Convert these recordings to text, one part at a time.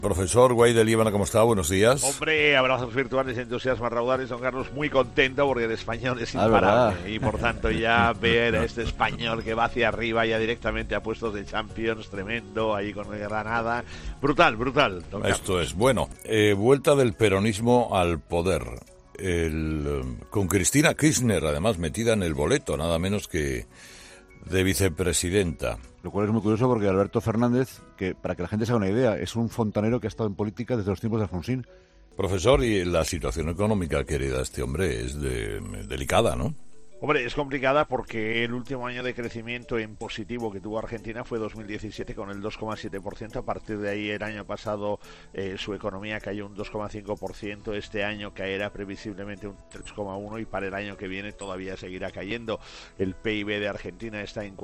Profesor Guay de Líbano, ¿cómo está? Buenos días. Hombre, abrazos virtuales y entusiasmas raudales, don Carlos, muy contento porque el español es imparable y por tanto ya ver a este español que va hacia arriba ya directamente a puestos de Champions, tremendo, ahí con el Granada, brutal, don Carlos. Esto es, bueno, vuelta del peronismo al poder, con Cristina Kirchner además metida en el boleto, nada menos que de vicepresidenta. Lo cual es muy curioso porque Alberto Fernández, que para que la gente se haga una idea, es un fontanero que ha estado en política desde los tiempos de Alfonsín. Profesor, y la situación económica que hereda este hombre es delicada, ¿no? Hombre, es complicada porque el último año de crecimiento en positivo que tuvo Argentina fue 2017 con el 2,7%. A partir de ahí, el año pasado, su economía cayó un 2,5%. Este año caerá previsiblemente un 3,1% y para el año que viene todavía seguirá cayendo. El PIB de Argentina está en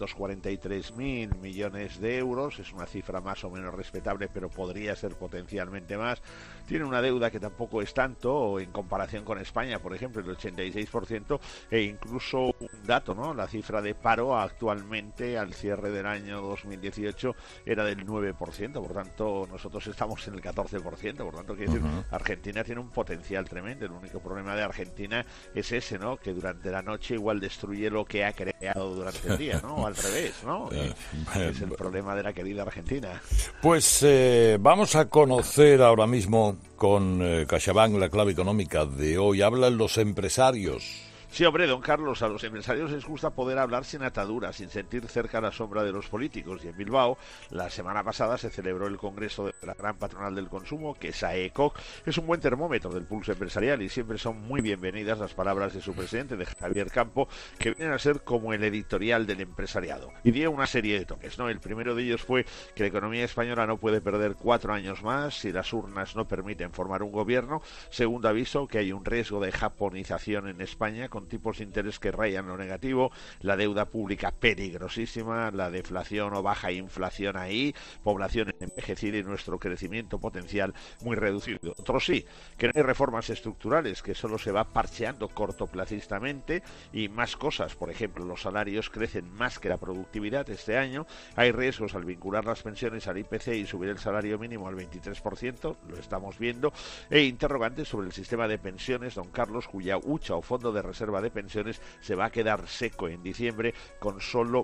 443.000 millones de euros. Es una cifra más o menos respetable, pero podría ser potencialmente más. Tiene una deuda que tampoco es tanto en comparación con España, por ejemplo, el 86%. Incluso un dato, ¿no? La cifra de paro actualmente al cierre del año 2018 era del 9%, por tanto nosotros estamos en el 14%, por tanto quiere decir, Argentina tiene un potencial tremendo. El único problema de Argentina es ese, ¿no? Que durante la noche igual destruye lo que ha creado durante el día, ¿no? O al revés, ¿no? Es el problema de la querida Argentina. Pues vamos a conocer ahora mismo con CaixaBank la clave económica de hoy. Hablan los empresarios. Sí, hombre, don Carlos, a los empresarios les gusta poder hablar sin ataduras, sin sentir cerca la sombra de los políticos. Y en Bilbao, la semana pasada se celebró el Congreso de la Gran Patronal del Consumo, que es AECOC. Es un buen termómetro del pulso empresarial y siempre son muy bienvenidas las palabras de su presidente, de Javier Campo, que vienen a ser como el editorial del empresariado. Y dio una serie de toques, ¿no? El primero de ellos fue que la economía española no puede perder 4 años más si las urnas no permiten formar un gobierno. Segundo aviso, que hay un riesgo de japonización en España, con tipos de interés que rayan lo negativo, la deuda pública peligrosísima, la deflación o baja inflación ahí, población envejecida y nuestro crecimiento potencial muy reducido. Otro sí, que no hay reformas estructurales, que solo se va parcheando cortoplacistamente y más cosas. Por ejemplo, los salarios crecen más que la productividad este año, hay riesgos al vincular las pensiones al IPC y subir el salario mínimo al 23%, lo estamos viendo, e interrogantes sobre el sistema de pensiones, don Carlos, cuya hucha o fondo de reserva de pensiones se va a quedar seco en diciembre con solo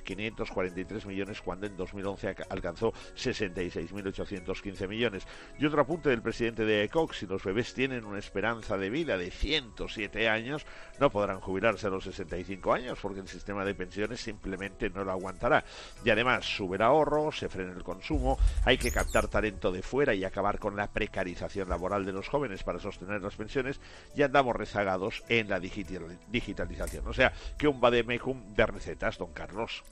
1.543 millones cuando en 2011 alcanzó 66.815 millones. Y otro apunte del presidente de AECOC: si los bebés tienen una esperanza de vida de 107 años, no podrán jubilarse a los 65 años porque el sistema de pensiones simplemente no lo aguantará. Y además sube el ahorro, se frena el consumo, hay que captar talento de fuera y acabar con la precarización laboral de los jóvenes para sostener las pensiones, y andamos rezagados en la digitalización. O sea, que un vademecum de recetas, don Carlos.